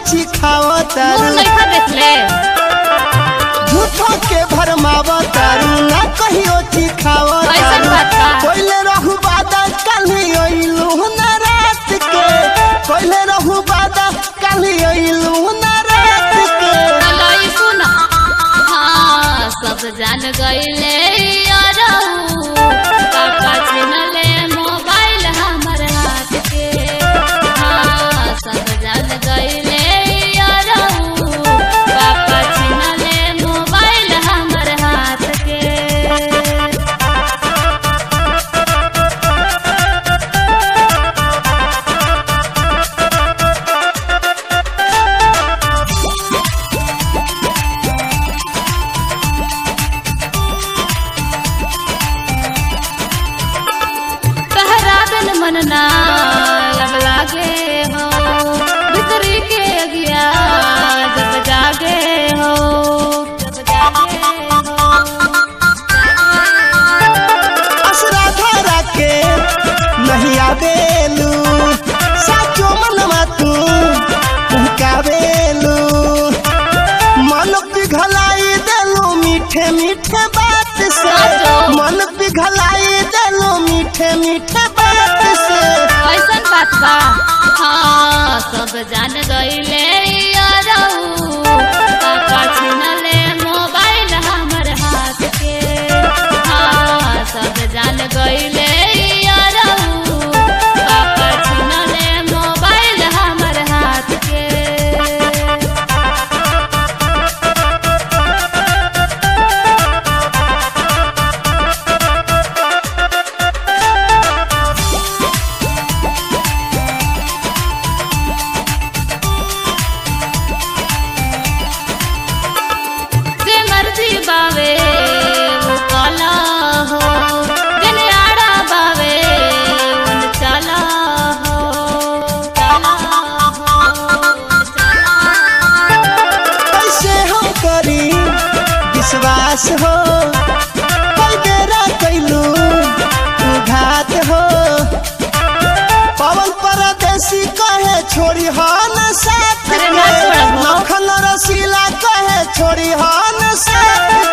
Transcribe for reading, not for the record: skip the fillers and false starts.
ओछी खावतारू नहीं देखले झूठो के भरमावतारू ना कहीं ओछी खावतारू कोइले रहू बादा काली ओइलू ना रात के कोइले रहू बादा काली ओइलू ना रात के लई सुना हां सब जान गइले यारऊ पापा छिनले मोबाइल हमर हाथ के हां सब जान गइले यारऊ पापा छिनले मोबाइल हमर हाथ के मन ना लब लागे हो भीतरी के अगिया जब जागे हो असरा धरा के नहीं आवेलू साचो मनवा तू पुकावेलू मन पिघलाई देलू मीठे मीठे बात से मन पिघलाई देलू मीठे मीठे बात से ऐसन बात बा हाँ सब जान गइले यारऊ पापा छिनले मोबाइल हमर हाथ के हाँ सब जान गइले यारऊ पापा छिनले मोबाइल हमर हाथ के बावे वो काला हो गनियाड़ा बावे उन चला हो कैसे हम करी विश्वास हो कई बेरा कैलू तू घात हो पवन परदेसी कहे छोड़ी हो न साथ के लखन रसीला कहे छोड़ी हो न साथ